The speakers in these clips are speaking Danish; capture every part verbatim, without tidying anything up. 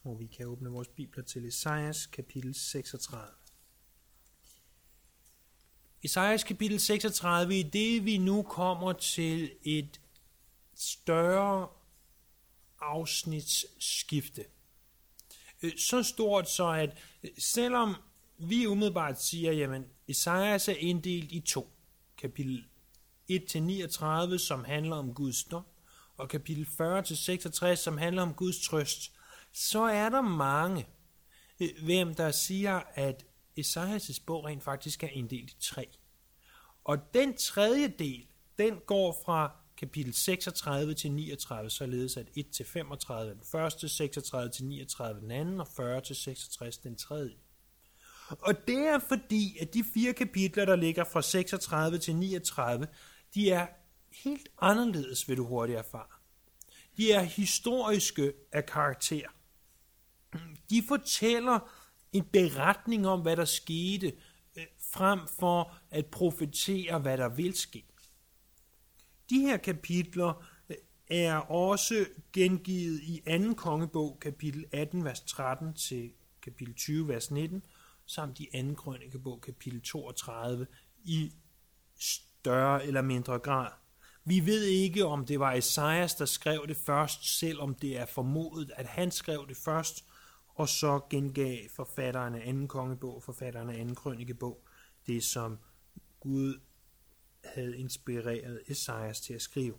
hvor vi kan åbne vores bibler til Esajas kapitel seksogtredive. Esajas kapitel seksogtredive, i det vi nu kommer til et større afsnitsskifte. Så stort så, at selvom vi umiddelbart siger, jamen Esajas er inddelt i to. Kapitel et til niogtredive, som handler om Guds dom, og kapitel fyrre til seksogtres, som handler om Guds trøst, så er der mange, hvem der siger, at Esajas' bog rent faktisk er inddelt i tre. Og den tredje del, den går fra kapitel seksogtredive til niogtredive, således at et til femogtredive den første, seksogtredive til niogtredive den anden, og fyrre til seksogtres den tredje. Og det er fordi, at de fire kapitler, der ligger fra seksogtredive til niogtredive, de er helt anderledes, vil du hurtigt erfare. De er historiske af karakter. De fortæller en beretning om, hvad der skete, frem for at profetere, hvad der vil ske. De her kapitler er også gengivet i anden kongebog, kapitel atten, vers tretten til kapitel tyve, vers nitten, samt i anden krønikebog, kapitel toogtredive, i større eller mindre grad. Vi ved ikke, om det var Esajas, der skrev det først, selvom det er formodet, at han skrev det først, og så gengav forfatteren af anden kongebog, forfatteren af anden krønikebog, det som Gud havde inspireret Esajas til at skrive.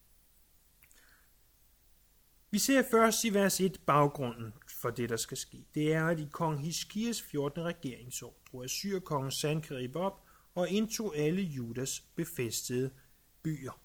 Vi ser først i vers et baggrunden for det, der skal ske. Det er, at i kong Hiskias fjortende regeringsår drog Assyrkongen Sankerib op og indtog alle Judas befæstede byer.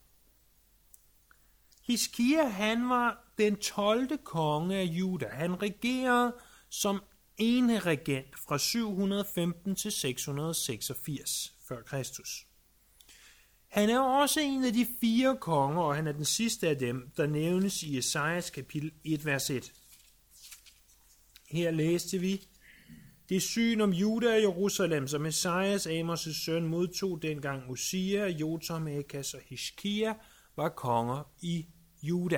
Hiskia, han var den tolvte konge af Juda. Han regerede som ene regent fra syv hundrede og femten til seks hundrede og seksogfirs før Kristus. Han er også en af de fire konger, og han er den sidste af dem, der nævnes i Esajas kapitel et, vers et. Her læste vi: Det syn om Juda og Jerusalem, som Esajas, Amos' søn, modtog dengang Usia, Jotam, Akas og Hiskia var konger i Juda.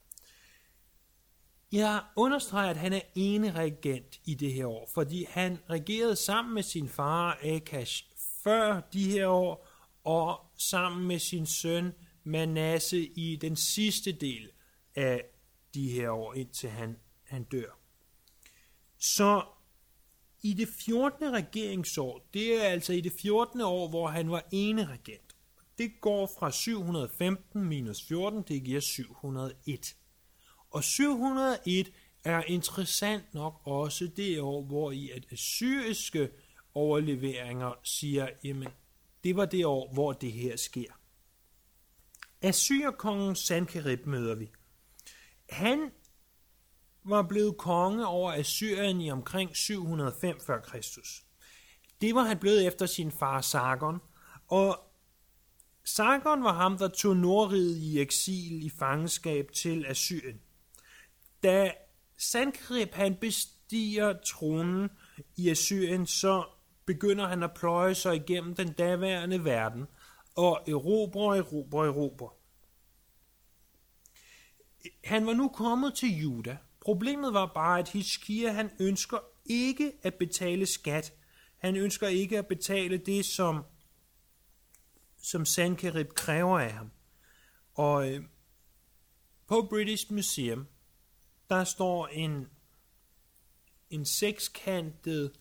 Jeg understreger, at han er ene regent i det her år, fordi han regerede sammen med sin far Akas før de her år, og sammen med sin søn Manasse i den sidste del af de her år, indtil han, han dør. Så i det fjortende regeringsår, det er altså i det fjortende år, hvor han var ene regent. Det går fra syv hundrede og femten minus fjorten, det giver syv hundrede og en. Og syv hundrede og en er interessant nok også det år, hvor i at assyriske overleveringer siger, jamen, det var det år, hvor det her sker. Assyrkongen Sankerib møder vi. Han var blevet konge over Assyrien i omkring syv hundrede og fem før Kristus. Det var han blevet efter sin far Sargon, og Sargon var ham, der tog Nordriget i eksil i fangenskab til Assyrien. Da Sankerib han bestiger tronen i Assyrien, så begynder han at pløje sig igennem den daværende verden og erobre, erobre, erobre. Han var nu kommet til Juda. Problemet var bare, at Hiskia han ønsker ikke at betale skat. Han ønsker ikke at betale det, som, som Sankerib kræver af ham. Og øh, på British Museum, der står en, en sekskantet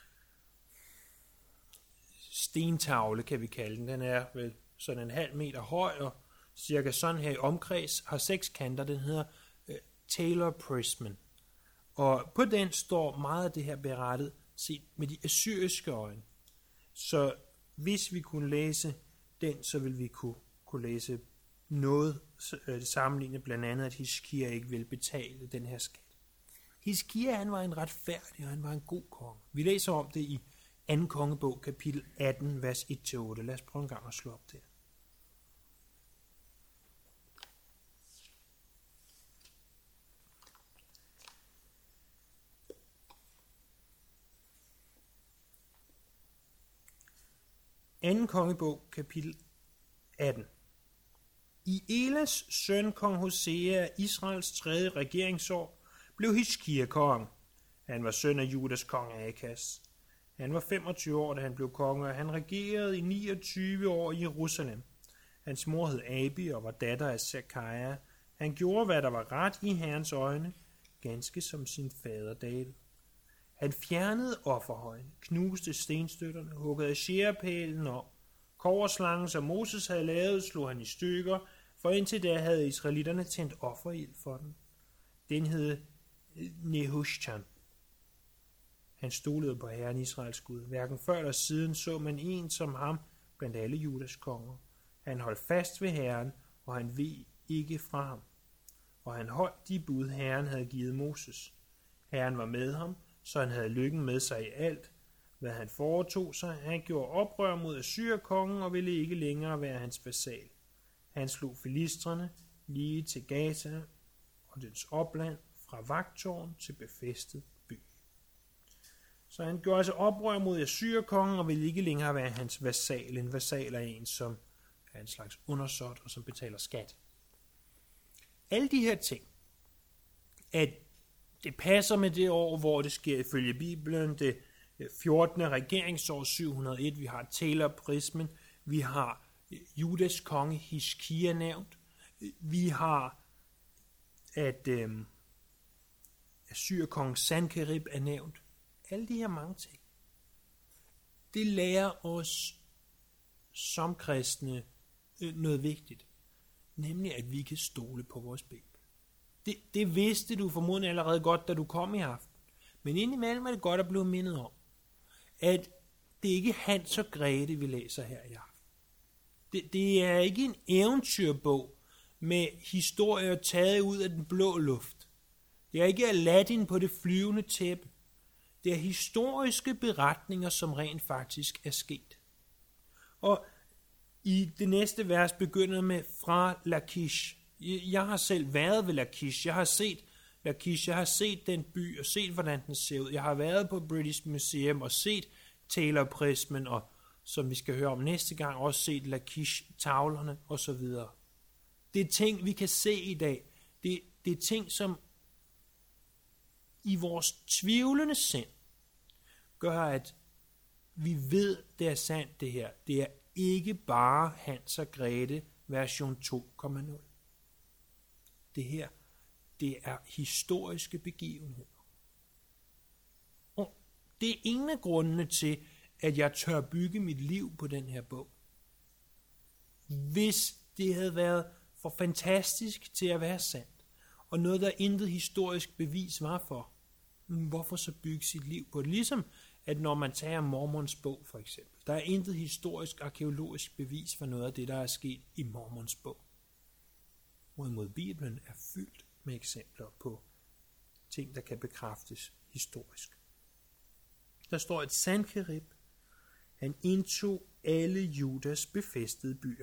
stentavle, kan vi kalde den. Den er vel sådan en halv meter høj og cirka sådan her i omkreds, har seks kanter. Den hedder uh, Taylor Prisman. Og på den står meget af det her berettet set med de assyriske øjne. Så hvis vi kunne læse den, så ville vi kunne, kunne læse noget uh, sammenlignet, blandt andet at Hiskia ikke ville betale den her skat. Hiskia han var en retfærdig, og han var en god konge. Vi læser om det i anden kongebog, kapitel atten, vers et til otte. Lad os prøve en gang at slå op der. anden kongebog, kapitel atten. I Elas søn kong Hosea, Israels tredje regeringsår, blev Hiskia konge. Han var søn af Judas konge Akas. Han var femogtyve år, da han blev konge, og han regerede i niogtyve år i Jerusalem. Hans mor hed Abi og var datter af Zakaria. Han gjorde, hvad der var ret i Herrens øjne, ganske som sin fader David. Han fjernede offerhøjen, knuste stenstøtterne, huggede skærepælen og kobberslangen, som Moses havde lavet, slog han i stykker, for indtil da havde israelitterne tændt offerild for den. Den hed Nehushtan. Han stolede på Herren Israels Gud. Hverken før eller siden så man en som ham blandt alle Judas konger. Han holdt fast ved Herren, og han veg ikke fra ham. Og han holdt de bud, Herren havde givet Moses. Herren var med ham, så han havde lykken med sig i alt, hvad han foretog sig. Han gjorde oprør mod Assyrkongen og ville ikke længere være hans vasal. Han slog filistrene lige til Gaza og dens opland, fra vagttårn til befæstet by. Så han gjorde altså oprør mod Assyrkongen og ville ikke længere være hans vasal. En vasal er en, som er en slags undersåt og som betaler skat. Alle de her ting, at det passer med det år, hvor det sker ifølge Bibelen, det fjortende regeringsår syv hundrede og et. Vi har Taylor-prismen, vi har Judas konge Hiskia nævnt, vi har at øh, Assyrkongen Sankerib er nævnt. Alle de her mange ting. Det lærer os som kristne noget vigtigt, nemlig at vi kan stole på vores Bibel. Det, det vidste du formodentlig allerede godt, da du kom i aften. Men indimellem er det godt at blive mindet om, at det ikke er Hans og Grete, vi læser her i aften. Det, det er ikke en eventyrbog med historier taget ud af den blå luft. Det er ikke Aladdin på det flyvende tæppe. Det er historiske beretninger, som rent faktisk er sket. Og i det næste vers begynder med fra Lakish. Jeg har selv været ved Lakish. Jeg har set Lakish. Jeg har set den by og set, hvordan den ser ud. Jeg har været på British Museum og set Taylor-prismen og, som vi skal høre om næste gang, også set Lakish-tavlerne osv. Det er ting, vi kan se i dag. Det, det er ting, som i vores tvivlende sind gør, at vi ved, det er sandt det her. Det er ikke bare Hans og Grete version to punkt nul. Det her, det er historiske begivenheder. Og det er en af grundene til, at jeg tør bygge mit liv på den her bog. Hvis det havde været for fantastisk til at være sandt, og noget, der intet historisk bevis var for, hvorfor så bygge sit liv på det? Ligesom at når man tager Mormons bog for eksempel, der er intet historisk arkeologisk bevis for noget af det, der er sket i Mormons bog. Hvorimod Bibelen er fyldt med eksempler på ting, der kan bekræftes historisk. Der står, at Sankerib, han indtog alle Judas befæstede byer.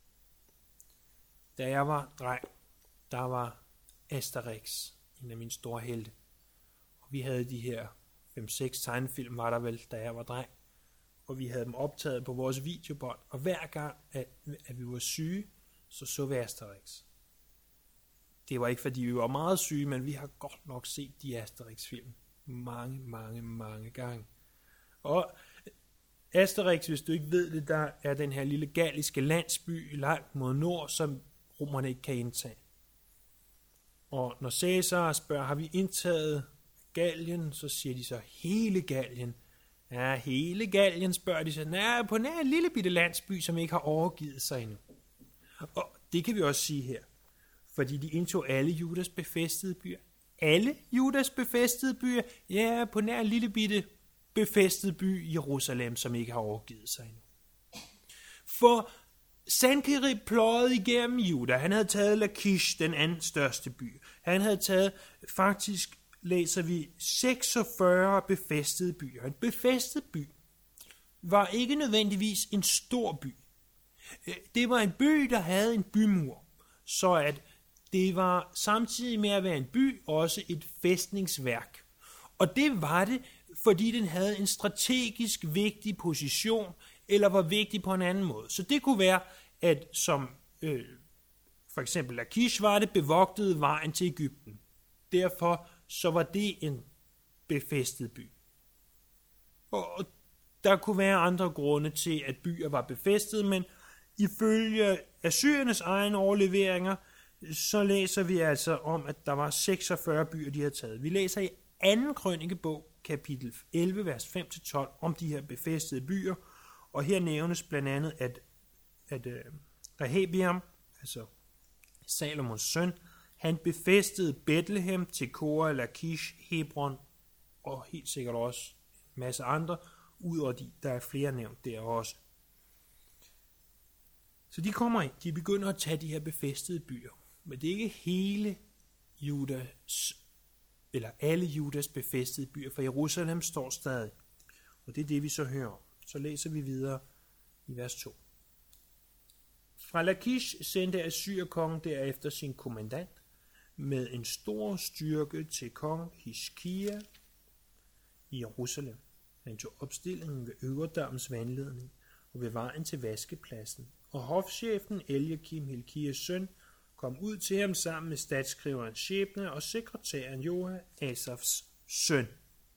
Da jeg var dreng, der var Asterix, en af mine store helte. Og vi havde de her fem seks tegnefilm, var der vel, da jeg var dreng. Og vi havde dem optaget på vores videobånd. Og hver gang, at, at vi var syge, så så vi Asterix. Det var ikke, fordi vi var meget syge, men vi har godt nok set de Asterix-film mange, mange, mange gange. Og Asterix, hvis du ikke ved det, der er den her lille galliske landsby langt mod nord, som romerne ikke kan indtage. Og når Cæsar spørger, har vi indtaget Gallien, så siger de så, hele Gallien. Ja, hele Gallien, spørger de så. Nej, på nær en lille bitte landsby, som ikke har overgivet sig endnu. Og det kan vi også sige her. Fordi de indtog alle Judas befæstede byer. Alle Judas befæstede byer? Ja, på nær en lille bitte befæstet by, Jerusalem, som ikke har overgivet sig endnu. For Sankerib pløjede igennem Juda. Han havde taget Lakish, den anden største by. Han havde taget, faktisk læser vi, seksogfyrre befæstede byer. En befæstet by var ikke nødvendigvis en stor by. Det var en by, der havde en bymur, så at det var samtidig med at være en by også et fæstningsværk. Og det var det, fordi den havde en strategisk vigtig position, eller var vigtig på en anden måde. Så det kunne være, at som øh, for eksempel Lakish var det, bevogtede vejen til Egypten. Derfor så var det en befæstet by. Og der kunne være andre grunde til, at byer var befæstet, men ifølge assyrernes egne overleveringer, så læser vi altså om, at der var seksogfyrre byer, de havde taget. Vi læser i anden krønikebog, kapitel elleve, vers fem til tolv, om de her befæstede byer, og her nævnes blandt andet, at, at uh, Rehabeam, altså Salomons søn, han befæstede Bethlehem, Tekoa, Lakish, Hebron, og helt sikkert også en masse andre, udover de, der er flere nævnt der også. Så de kommer ind, de begynder at tage de her befæstede byer, men det er ikke hele Judas, eller alle Judas befæstede byer, for Jerusalem står stadig. Og det er det, vi så hører. Så læser vi videre i vers to. Fra Lakish sendte Assyrkongen derefter sin kommandant med en stor styrke til kong Hiskia i Jerusalem. Han tog opstillingen ved Øverdammens vandledning og ved vejen til vaskepladsen, og hofchefen Eliakim, Hilkias søn, kom ud til ham sammen med statsskriveren Shebna og sekretæren Joa, Asafs søn.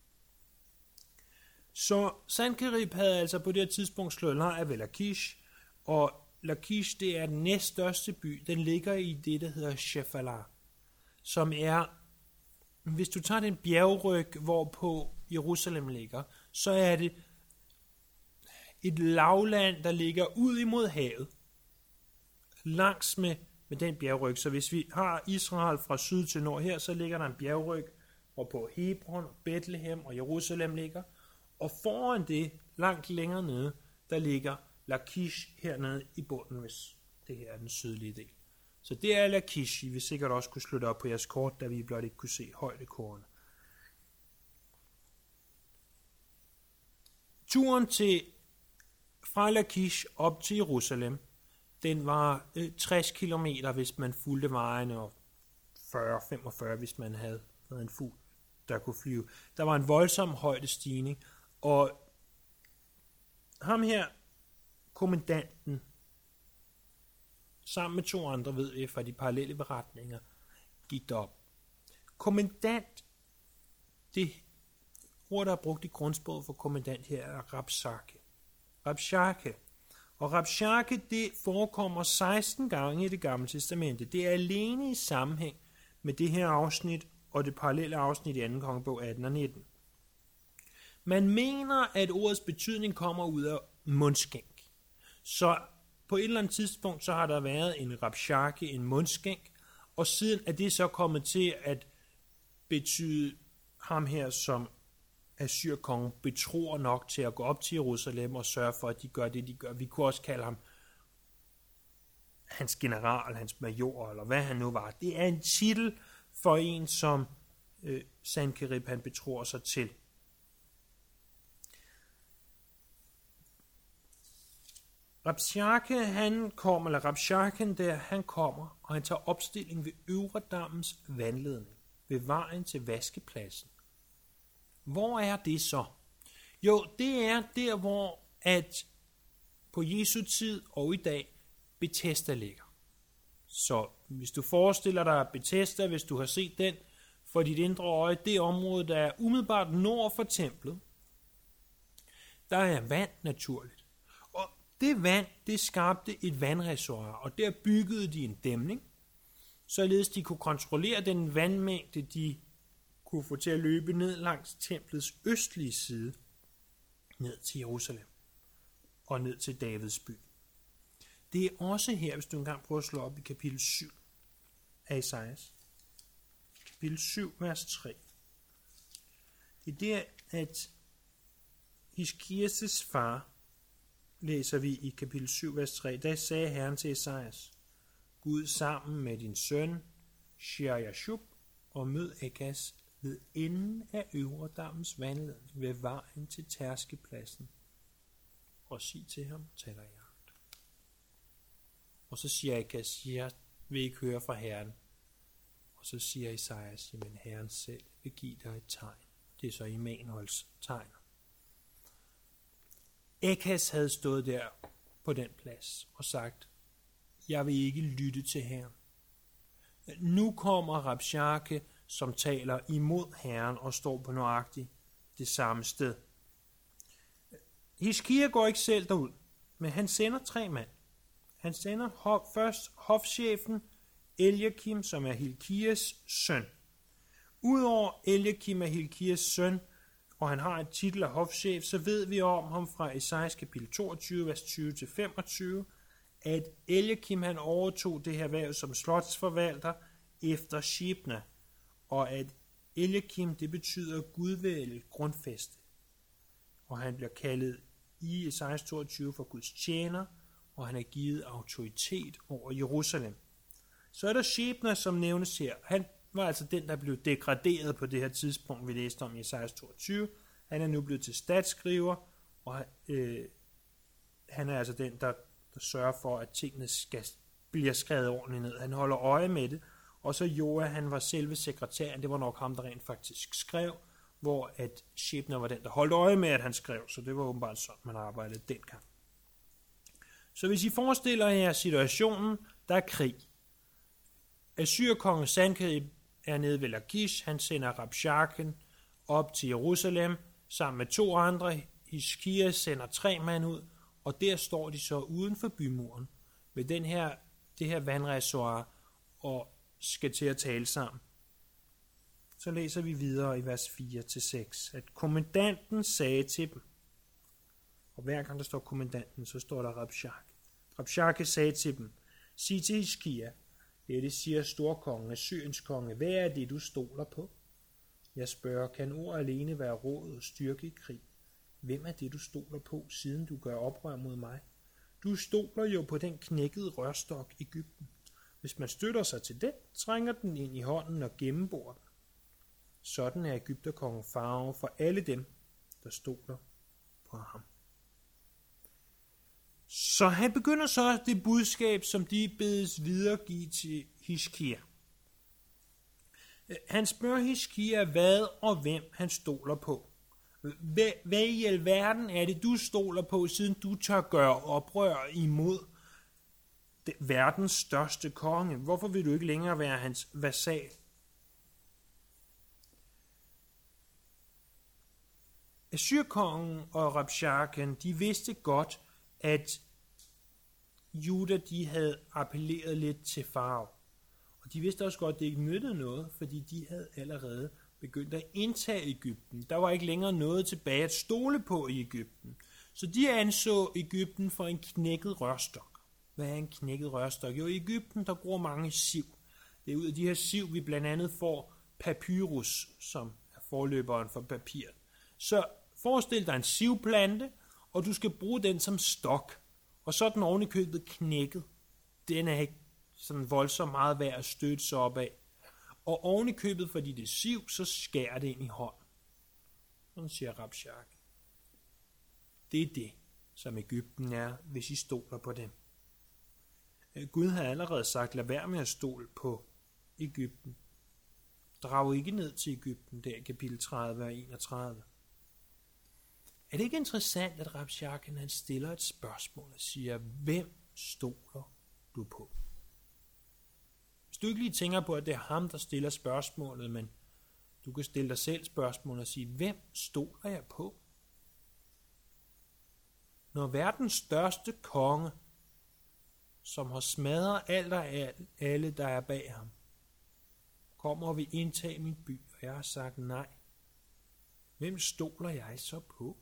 Så Sankerib havde altså på det her tidspunkt slået lejr ved Lakish, og Lakish, det er den næststørste by. Den ligger i det, der hedder Shephalah, som er, hvis du tager den bjergryg, hvorpå Jerusalem ligger, så er det et lavland, der ligger ud imod havet, langs med, med den bjergryg. Så hvis vi har Israel fra syd til nord her, så ligger der en bjergryg, hvorpå Hebron, Bethlehem og Jerusalem ligger. Og foran det, langt længere nede, der ligger Lakish hernede i bunden, hvis det her er den sydlige del. Så det er Lakish. I vil sikkert også kunne slå det op på jeres kort, da vi blot ikke kunne se højdekurvene. Turen til fra Lakish op til Jerusalem, den var øh, tres kilometer, hvis man fulgte vejene, og fyrre til femogfyrre, hvis man havde været en fugl, der kunne flyve. Der var en voldsom højdestigning, og ham her, kommandanten, sammen med to andre, ved vi fra de parallelle beretninger, gik derop. Kommandant, det ord, der er brugt i grundsproget for kommandant her, er Rabshake. Rabshake. Og Rabshake, det forekommer seksten gange i det gamle testamente. Det er alene i sammenhæng med det her afsnit og det parallelle afsnit i anden kongebog atten og nitten. Man mener, at ordets betydning kommer ud af mundskænk. Så på et eller andet tidspunkt, så har der været en Rabshake, en mundskænk, og siden er det så kommet til at betyde ham her, som Assyrkongen betror nok til at gå op til Jerusalem og sørge for, at de gør det, de gør. Vi kunne også kalde ham hans general, hans major, eller hvad han nu var. Det er en titel for en, som øh, Sankerib han betror sig til. Rabshake, han kommer, eller Rabshaken der, han kommer, og han tager opstilling ved Øvredammens vandledning, ved vejen til vaskepladsen. Hvor er det så? Jo, det er der, hvor at på Jesu tid og i dag, Bethesda ligger. Så hvis du forestiller dig Bethesda, hvis du har set den for dit indre øje, det område, der er umiddelbart nord for templet, der er vand naturligt. Og det vand, det skabte et vandreservoir, og der byggede de en dæmning, således de kunne kontrollere den vandmængde, de kunne få til at løbe ned langs templets østlige side, ned til Jerusalem og ned til Davids by. Det er også her, hvis du engang prøver at slå op i kapitel syv af Esajas. Kapitel syv, vers tre. Det er der, at Hiskias' far, læser vi i kapitel syv, vers tre, der sagde Herren til Esajas: Gud sammen med din søn, Shear-Jashub, og mød Ekas ved enden af Øvredammens vandledning ved vejen til tærskepladsen, og sig til ham, taler jeg. Og så siger Ekas, jeg vil ikke høre fra Herren. Og så siger Esajas, jamen Herren selv vil give dig et tegn. Det er så Immanuels tegn. Ekas havde stået der på den plads og sagt, jeg vil ikke lytte til Herren. Nu kommer Rabshake, som taler imod Herren og står på nøjagtigt det samme sted. Hiskia går ikke selv derud, men han sender tre mand. Han sender hof, først hofchefen Eliakim, som er Hilkias søn. Udover Eliakim er Hilkias søn, og han har en titel af hofchef, så ved vi om ham fra Esajas kapitel toogtyve, vers tyve til femogtyve, at Eliakim han overtog det her hverv som slotsforvalter efter Shebna, og at Eliakim det betyder gudvælge grundfæste. Og han bliver kaldet i Esajas toogtyve for Guds tjener, og han er givet autoritet over Jerusalem. Så er der Shebna, som nævnes her. Han var altså den, der blev degraderet på det her tidspunkt, vi læste om i Esajas toogtyve. Han er nu blevet til statsskriver, og øh, han er altså den, der, der sørger for, at tingene skal, bliver skrevet ordentligt ned. Han holder øje med det, og så Joa, han var selve sekretæren. Det var nok ham, der rent faktisk skrev, hvor at Shebna var den, der holdt øje med, at han skrev. Så det var åbenbart sådan, man arbejdede dengang. Så hvis I forestiller jer situationen, der er krig. Assyrkongen Sankerib er nede ved Lakish. Han sender Rabshaken op til Jerusalem sammen med to andre. Hiskia sender tre mand ud, og der står de så uden for bymuren ved den her, det her vandreservoir og skal til at tale sammen. Så læser vi videre i vers fire til seks, at kommandanten sagde til dem, og hver gang der står kommandanten, så står der Rabshake. Rabshake sagde til dem, sig til Hiskia, dette siger storkongen, Assyriens konge, hvad er det, du stoler på? Jeg spørger, kan ord alene være råd og styrke i krig? Hvem er det, du stoler på, siden du gør oprør mod mig? Du stoler jo på den knækkede rørstok Egypten. Hvis man støtter sig til den, trænger den ind i hånden og gennemborer den. Sådan er Egypterkongen farve for alle dem, der stoler på ham. Så han begynder så det budskab, som de bedes videregive til Hiskia. Han spørger Hiskia, hvad og hvem han stoler på. Hvad, hvad i alverden er det, du stoler på, siden du tør gøre oprør imod det, verdens største konge? Hvorfor vil du ikke længere være hans vasal? Assyrkongen og Rabshaken, de vidste godt, at Juda, de havde appelleret lidt til farao. Og de vidste også godt, at det ikke nyttede noget, fordi de havde allerede begyndt at indtage Egypten. Der var ikke længere noget tilbage at stole på i Egypten. Så de anså Egypten for en knækket rørstok. Hvad er en knækket rørstok? Jo, i Egypten, der gror mange siv. Det er ud af de her siv, vi blandt andet får papyrus, som er forløberen for papir. Så forestil dig en sivplante, og du skal bruge den som stok. Og så er den oven i købet knækket. Den er ikke sådan voldsomt meget værd at støtte sig op af. Og oven i købet, fordi det er siv, så skærer det ind i hånden. Sådan siger Rabshake. Det er det, som Egypten er, hvis I stoler på dem. Gud har allerede sagt, lad være med at stole på Egypten. Drag ikke ned til Egypten, der i kapitel tredive og enogtredive. Er det ikke interessant, at Rabshaken han stiller et spørgsmål og siger, hvem stoler du på? Hvis du ikke lige tænker på, at det er ham, der stiller spørgsmålet, men du kan stille dig selv spørgsmål og sige, hvem stoler jeg på? Når verdens største konge, som har smadret alt og alle, der er bag ham, kommer og vil indtage min by, og jeg har sagt nej, hvem stoler jeg så på?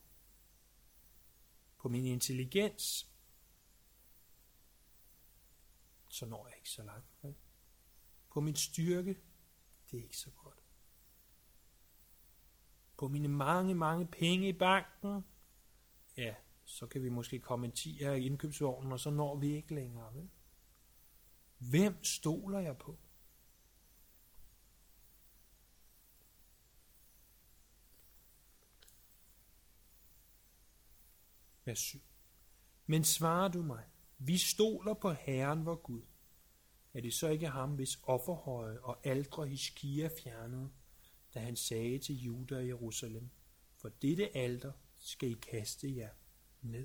På min intelligens, så når jeg ikke så langt. På min styrke, det er ikke så godt. På mine mange, mange penge i banken, ja, så kan vi måske komme en tier i indkøbsvognen, og så når vi ikke længere. Vel? Hvem stoler jeg på? Vers syv. Men svarer du mig, vi stoler på Herren vor Gud. Er det så ikke ham, hvis offerhøje og aldre Hiskia fjernede, da han sagde til Juda og Jerusalem, for dette alter skal I kaste jer ned?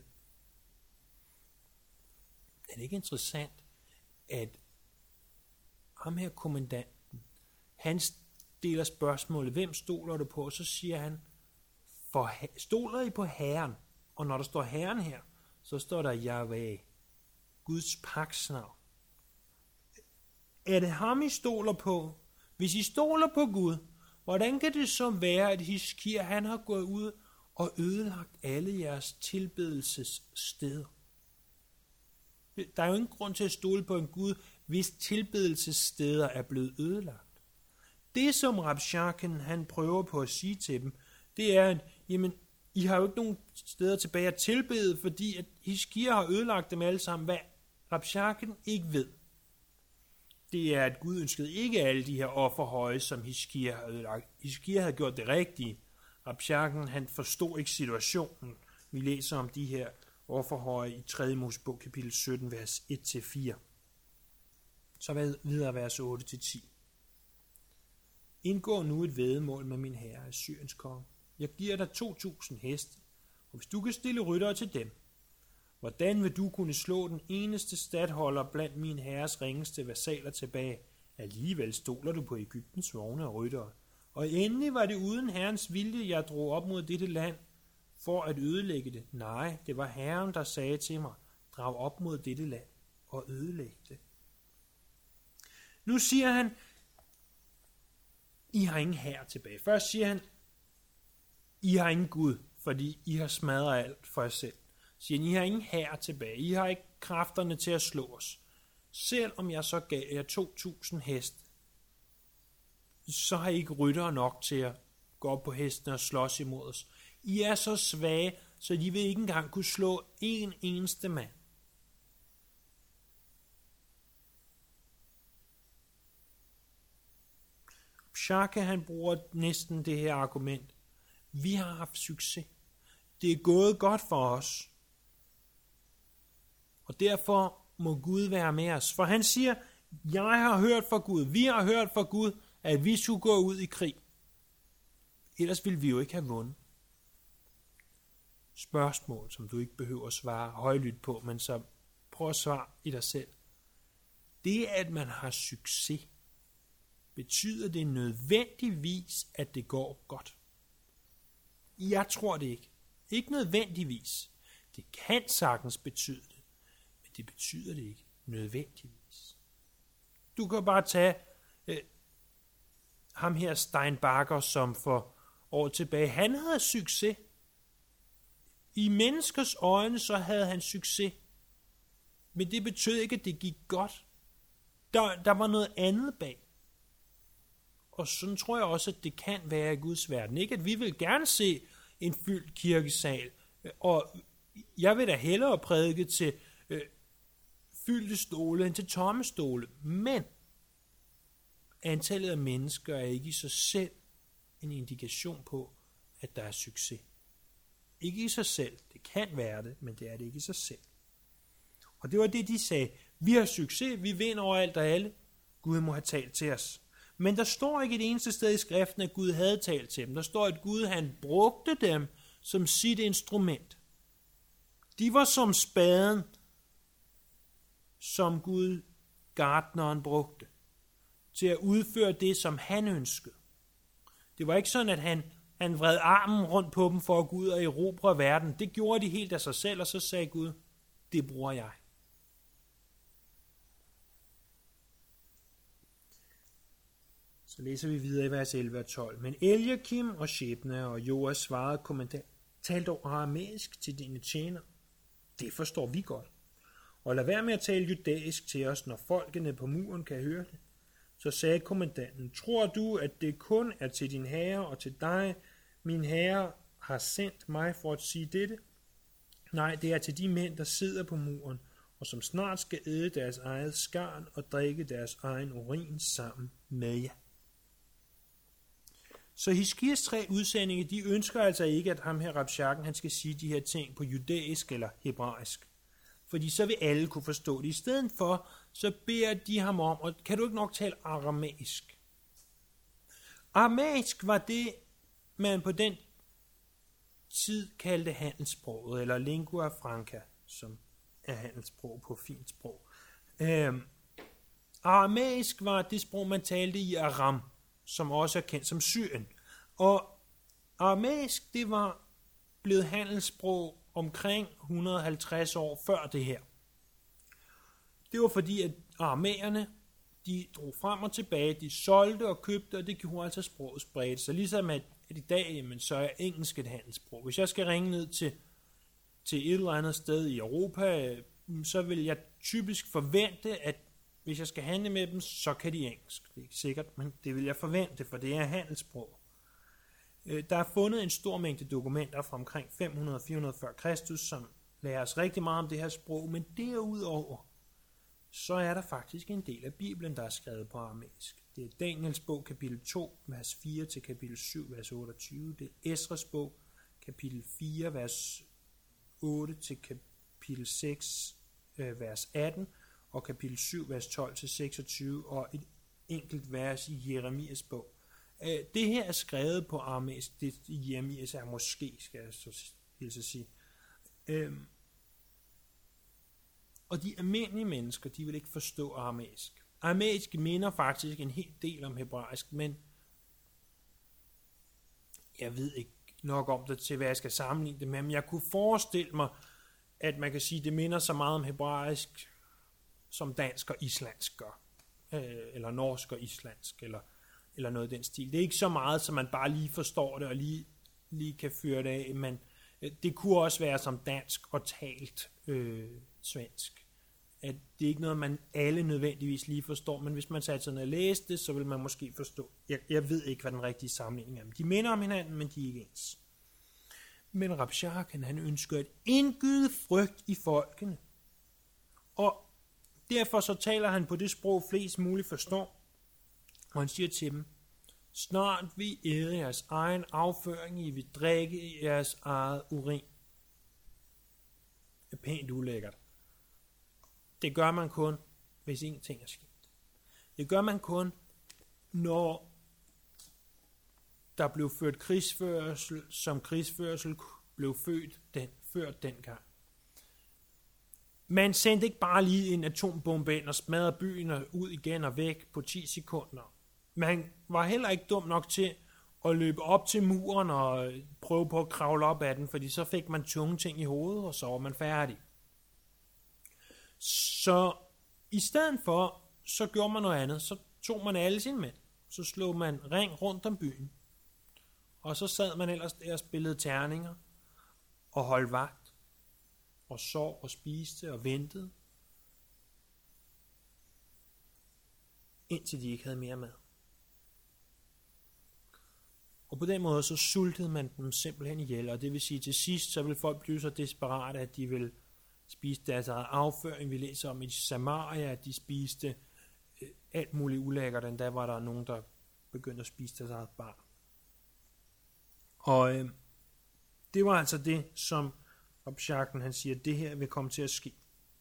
Er det ikke interessant, at ham her kommandanten, han stiller spørgsmålet, hvem stoler du på? Så siger han, for stoler I på Herren? Og når der står Herren her, så står der Jahve, Guds pagtsnavn. Er det ham, I stoler på? Hvis I stoler på Gud, hvordan kan det så være, at Hiskia, han har gået ud og ødelagt alle jeres tilbedelsessteder? Der er jo ingen grund til at stole på en Gud, hvis tilbedelsessteder er blevet ødelagt. Det, som Rabshaken han prøver på at sige til dem, det er, at jamen, I har jo ikke nogen steder tilbage at tilbede, fordi at Hiskia har ødelagt dem alle sammen, hvad Rabshaken ikke ved. Det er, at Gud ønskede ikke alle de her offerhøje, som Hiskia har ødelagt. Hiskia havde gjort det rigtige. Rabshaken han forstod ikke situationen. Vi læser om de her offerhøje i tredje Mosebog kapitel sytten, vers et til fire. Så videre vers otte til ti. Indgå nu et væddemål med min herre, Assyriens konge. Jeg giver dig to tusind heste, og hvis du kan stille ryttere til dem, hvordan vil du kunne slå den eneste stadholder blandt min herres ringeste vasaller tilbage? Alligevel stoler du på Egyptens vogne og ryttere. Og endelig var det uden herrens vilje, jeg drog op mod dette land, for at ødelægge det. Nej, det var Herren, der sagde til mig, drag op mod dette land og ødelægge det. Nu siger han, I har ingen hær tilbage. Først siger han, I har ingen Gud, fordi I har smadret alt for jer selv. Siger han, I har ingen hær tilbage. I har ikke kræfterne til at slå os. Selvom jeg så gav jer to tusind heste, så har I ikke ryttere nok til at gå op på hesten og slås imod os. I er så svage, så de vil ikke engang kunne slå en eneste mand. Rabshakeh, han bruger næsten det her argument. Vi har haft succes. Det er gået godt for os. Og derfor må Gud være med os. For han siger, jeg har hørt fra Gud, vi har hørt fra Gud, at vi skulle gå ud i krig. Ellers ville vi jo ikke have vundet. Spørgsmål, som du ikke behøver at svare højlydt på, men så prøv at svare i dig selv. Det, at man har succes, betyder det nødvendigvis, at det går godt? Jeg tror det ikke. Ikke nødvendigvis. Det kan sagtens betyde det, men det betyder det ikke nødvendigvis. Du kan bare tage øh, ham her Steinbacher, som for år tilbage, han havde succes. I menneskers øjne, så havde han succes. Men det betød ikke, at det gik godt. Der, der var noget andet bag. Og sådan tror jeg også, at det kan være i Guds verden. Ikke at vi vil gerne se en fyldt kirkesal. Og jeg vil da hellere prædike til øh, fyldte stole end til tomme stole. Men antallet af mennesker er ikke i sig selv en indikation på, at der er succes. Ikke i sig selv. Det kan være det, men det er det ikke i sig selv. Og det var det, de sagde. Vi har succes, vi vinder over alt og alle. Gud må have talt til os. Men der står ikke et eneste sted i skriften, at Gud havde talt til dem. Der står, at Gud han brugte dem som sit instrument. De var som spaden, som Gud, gartneren, brugte til at udføre det, som han ønskede. Det var ikke sådan, at han, han vred armen rundt på dem for at gå ud og erobre verden. Det gjorde de helt af sig selv, og så sagde Gud, det bruger jeg. Så læser vi videre i vers elleve og tolv. Men Eliakim og Shebna og Joas svarede kommandant, tal dog aramæisk til dine tjener. Det forstår vi godt. Og lad være med at tale judæisk til os, når folkene på muren kan høre det. Så sagde kommandanten, tror du, at det kun er til din herre og til dig, min herre har sendt mig for at sige dette? Nej, det er til de mænd, der sidder på muren, og som snart skal æde deres eget skarn og drikke deres egen urin sammen med jer. Så Hiskias tre udsendinge, de ønsker altså ikke, at ham her Rabshaken, han skal sige de her ting på judæisk eller hebraisk. Fordi så vil alle kunne forstå det. I stedet for, så beder de ham om, og kan du ikke nok tale aramæisk? Aramæisk var det, man på den tid kaldte handelssproget, eller lingua franca, som er handelssprog på fint sprog. Øhm, aramæisk var det sprog, man talte i Aram. som også er kendt som Syrien. Og aramæisk, det var blevet handelssprog omkring et hundrede og halvtreds år før det her. Det var fordi, at aramæerne, de drog frem og tilbage, de solgte og købte, og det gjorde altså sproget spredt. Så ligesom at, at i dag, jamen, så er engelsk et handelssprog. Hvis jeg skal ringe ned til, til et eller andet sted i Europa, så vil jeg typisk forvente, at hvis jeg skal handle med dem, så kan de engelsk. Det er ikke sikkert, men det vil jeg forvente, for det er handelssprog. Der er fundet en stor mængde dokumenter fra omkring fem hundrede til fire hundrede før Kristus, som lærer os rigtig meget om det her sprog, men derudover, så er der faktisk en del af Bibelen, der er skrevet på aramæisk. Det er Daniels bog, kapitel to, vers fire til kapitel syv, vers otteogtyve. Det er Esras bog, kapitel fire, vers otte til kapitel seks, vers atten, og kapitel syv, vers tolv til seksogtyve, og et enkelt vers i Jeremias bog. Det her er skrevet på aramæisk. Det Jeremias er måske, skal jeg så hilse at sige. Øhm. Og de almindelige mennesker, de vil ikke forstå aramæisk. Aramæisk minder faktisk en hel del om hebraisk, men jeg ved ikke nok om det til, hvad jeg skal sammenligne det med, men jeg kunne forestille mig, at man kan sige, at det minder så meget om hebraisk, som dansk og islandsk gør. Eller norsk og islandsk, eller eller noget i den stil. Det er ikke så meget, så man bare lige forstår det, og lige, lige kan føre det af, men det kunne også være som dansk og talt øh, svensk. At det er ikke noget, man alle nødvendigvis lige forstår, men hvis man satte sig ned og læste det, så vil man måske forstå. Jeg, jeg ved ikke, hvad den rigtige sammenligning er. De minder om hinanden, men de er ikke ens. Men Rabshakeh, han ønsker at indgyde frygt i folkene. Og derfor så taler han på det sprog, flest muligt forstår. Og han siger til dem, snart vi æde jeres egen afføring, I vil drikke jeres eget urin. Det er pænt ulækkert. Det gør man kun, hvis ingenting er sket. Det gør man kun, når der blev ført krigsførsel, som krigsførsel blev født den, ført dengang. Man sendte ikke bare lige en atombombe ind og smadrede byen og ud igen og væk på ti sekunder. Man var heller ikke dum nok til at løbe op til muren og prøve på at kravle op ad den, fordi så fik man tunge ting i hovedet, og så var man færdig. Så i stedet for, så gjorde man noget andet. Så tog man alle sine mænd. Så slog man ring rundt om byen. Og så sad man ellers der og spillede terninger og holdt vagt og sov og spiste og ventede, indtil de ikke havde mere mad. Og på den måde så sultede man dem simpelthen ihjel, og det vil sige til sidst, så vil folk blive så desperate, at de vil spise deres eget afføring. Vi læser om i Samaria, at de spiste øh, alt muligt ulækkert, og der var der nogen, der begyndte at spise deres eget barn. Og øh, det var altså det, som Rabshakeh, han siger, at det her vil komme til at ske.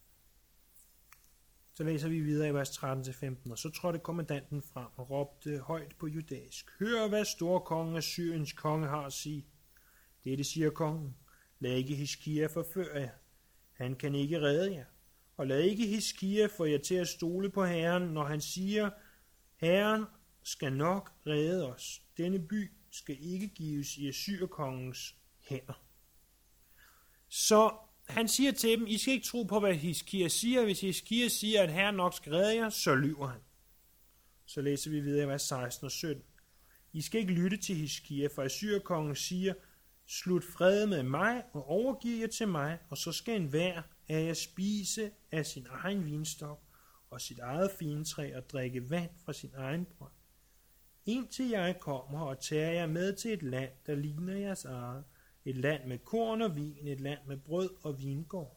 Så læser vi videre i vers tretten til femten, og så trådte kommandanten frem og råbte højt på judæisk. Hør, hvad storkongen af Syriens konge har at sige. Dette siger kongen. Lad ikke Hiskia forføre jer. Han kan ikke redde jer. Og lad ikke Hiskia få jer til at stole på Herren, når han siger, Herren skal nok redde os. Denne by skal ikke gives i Assyrkongens hænder. Så han siger til dem, I skal ikke tro på, hvad Hiskia siger. Hvis Hiskia siger, at Herren nok skal redde jer, så lyver han. Så læser vi videre i vers seksten og sytten. I skal ikke lytte til Hiskia, for Assyrkongen siger, slut fred med mig og overgiv jer til mig, og så skal enhver af jer spise af sin egen vinstok og sit eget fintræ og drikke vand fra sin egen brønd. Indtil jeg kommer og tager jer med til et land, der ligner jeres eget, et land med korn og vin, et land med brød og vingård.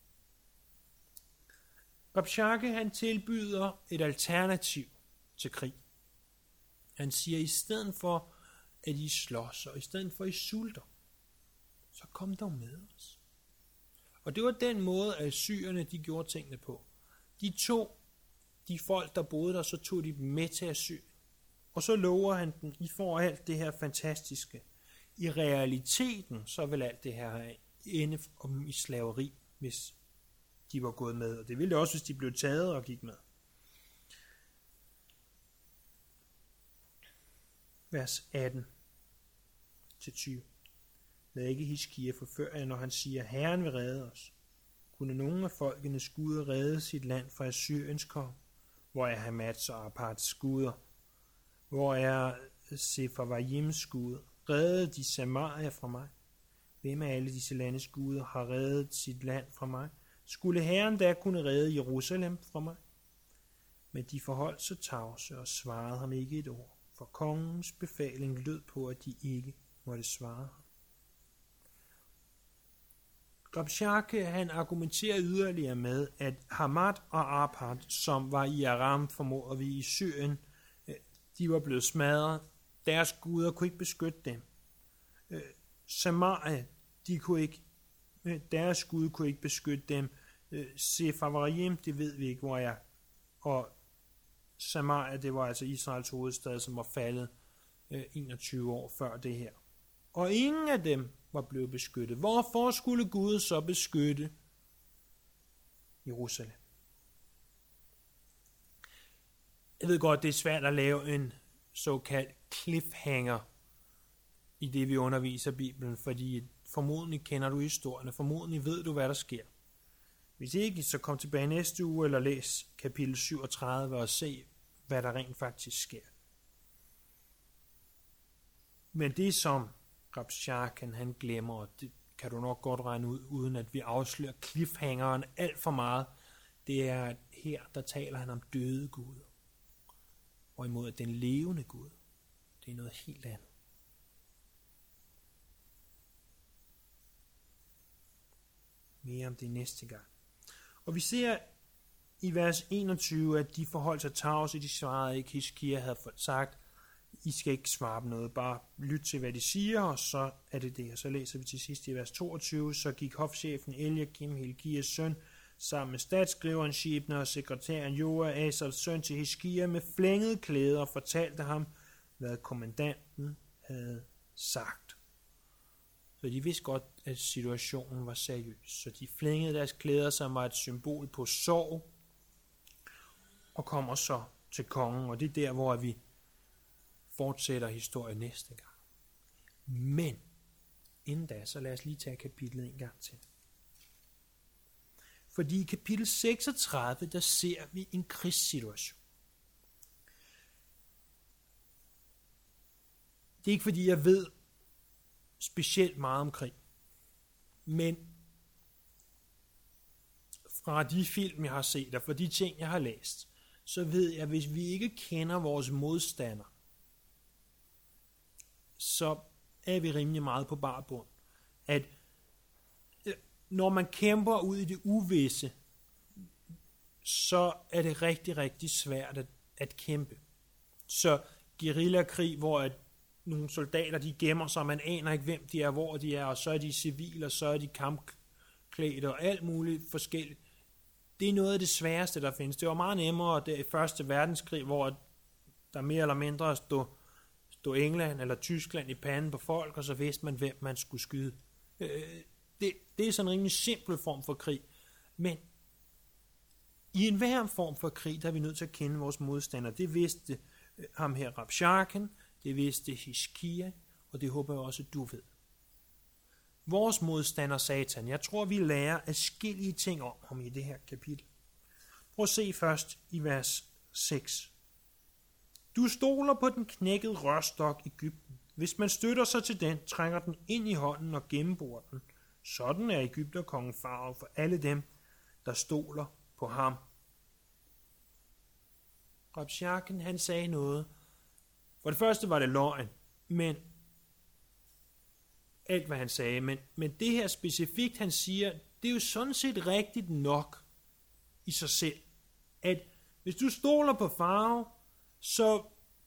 Rabshakeh, han tilbyder et alternativ til krig. Han siger, i stedet for at I slås, og i stedet for at I sulter, så kom dog med os. Og det var den måde, at syrerne, de gjorde tingene på. De tog de folk, der boede der, så tog de dem med til Assyrien. Og så lover han dem, I får alt det her fantastiske. I realiteten, så vil alt det her ende om i slaveri, hvis de var gået med. Og det ville det også, hvis de blev taget og gik med. vers atten til tyve. Lad ikke Hiskia forføre jer, når han siger, Herren vil redde os. Kunne nogen af folkenes guder redde sit land fra Assyriens konge? Hvor er Hamats og Arpads guder? Hvor er Sepharvaims guder? Redde de Samaria fra mig? Hvem af alle disse landes guder har reddet sit land fra mig? Skulle Herren da kunne redde Jerusalem fra mig? Men de forholdt sig tavse og svarede ham ikke et ord, for kongens befaling lød på, at de ikke måtte svare ham. Rabshakeh, han argumenterer yderligere med, at Hamat og Arpad, som var i Aram, formoder vi i Syrien, de var blevet smadret. Deres guder kunne ikke beskytte dem. Samaria, de kunne ikke, deres gud kunne ikke beskytte dem. Sepharvaim, det ved vi ikke, hvor er. Og Samaria, det var altså Israels hovedstad, som var faldet enogtyve år før det her. Og ingen af dem var blevet beskyttet. Hvorfor skulle Gud så beskytte Jerusalem? Jeg ved godt, det er svært at lave en såkaldt cliffhanger i det, vi underviser Bibelen, fordi formodentlig kender du historien, og formodentlig ved du, hvad der sker. Hvis ikke, så kom tilbage næste uge, eller læs kapitel syvogtredive og se, hvad der rent faktisk sker. Men det, som Rabshakeh, han glemmer, og det kan du nok godt regne ud, uden at vi afslører cliffhangeren alt for meget, det er, at her, der taler han om døde guder. Hvorimod den levende Gud, det er noget helt andet. Mere om det næste gang. Og vi ser i vers enogtyve, at de forholdt sig tavse, de svarede ikke. Hiskia havde sagt, I skal ikke svare dem noget, bare lyt til, hvad de siger, og så er det det. Og så læser vi til sidst i vers toogtyve, så gik hofchefen Eliakim, Hilkias søn, sammen med statsskriveren Shebna og sekretæren Joa, Asals søn, til Hiskia med flængede klæder og fortalte ham, hvad kommandanten havde sagt. Så de vidste godt, at situationen var seriøs. Så de flængede deres klæder, som var et symbol på sorg, og kommer så til kongen. Og det er der, hvor vi fortsætter historien næste gang. Men inden da, så lad os lige tage kapitlet en gang til. Fordi i kapitel seksogtredive, der ser vi en krigssituation. Det er ikke fordi, jeg ved specielt meget om krig. Men fra de film, jeg har set, og fra de ting, jeg har læst, så ved jeg, at hvis vi ikke kender vores modstander, så er vi rimelig meget på bar bund. At når man kæmper ud i det uvisse, så er det rigtig, rigtig svært at, at kæmpe. Så guerillakrig, hvor at nogle soldater, de gemmer sig, man aner ikke, hvem de er, hvor de er, og så er de civile, og så er de kampklædte, og alt muligt forskelligt. Det er noget af det sværeste, der findes. Det var meget nemmere der i første verdenskrig, hvor der mere eller mindre stod, stod England eller Tyskland i panden på folk, og så vidste man, hvem man skulle skyde. Det, det er sådan en rimelig simpel form for krig. Men i enhver form for krig, der er vi nødt til at kende vores modstandere. Det vidste ham her, Rabshakeh, det vidste Hiskia, og det håber jeg også, at du ved. Vores modstander Satan, jeg tror, vi lærer adskillige ting om ham i det her kapitel. Prøv at se først i vers seks. Du stoler på den knækkede rørstok Egypten. Hvis man støtter sig til den, trænger den ind i hånden og gennemborer den. Sådan er Egypterkongen farve for alle dem, der stoler på ham. Rabshakeh, han sagde noget. For det første var det løgn, men alt hvad han sagde, men, men det her specifikt, han siger, det er jo sådan set rigtigt nok i sig selv, at hvis du stoler på farve, så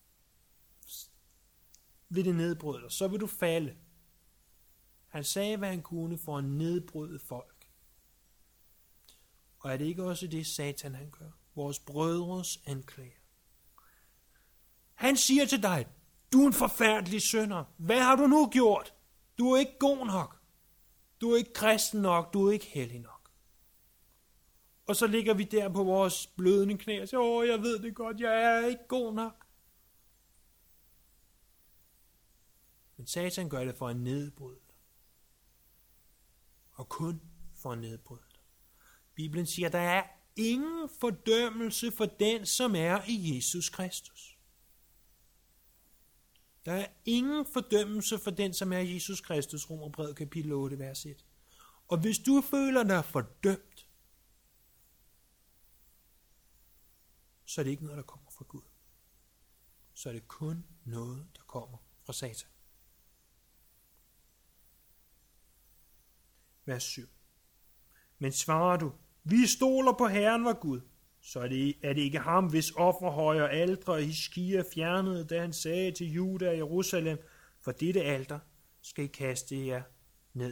vil det nedbryde dig, så vil du falde. Han sagde, hvad han kunne for at nedbryde folk. Og er det ikke også det, Satan han gør? Vores brødres anklager. Han siger til dig, du er en forfærdelig synder. Hvad har du nu gjort? Du er ikke god nok. Du er ikke kristen nok. Du er ikke hellig nok. Og så ligger vi der på vores blødende knæ og siger, åh, jeg ved det godt, jeg er ikke god nok. Men Satan gør det for at nedbryde dig. Og kun for at nedbryde dig. Bibelen siger, at der er ingen fordømmelse for den, som er i Jesus Kristus. Der er ingen fordømmelse for den, som er i Jesus Kristus, Romerbrevet kapitel otte, vers et. Og hvis du føler dig fordømt, så er det ikke noget, der kommer fra Gud. Så er det kun noget, der kommer fra Satan. Vers syv. Men svarer du, vi stoler på Herren vor Gud, så er det, er det ikke ham, hvis offerhøje og altre Hiskia fjernede, da han sagde til Juda og Jerusalem, for dette alter skal I kaste jer ned.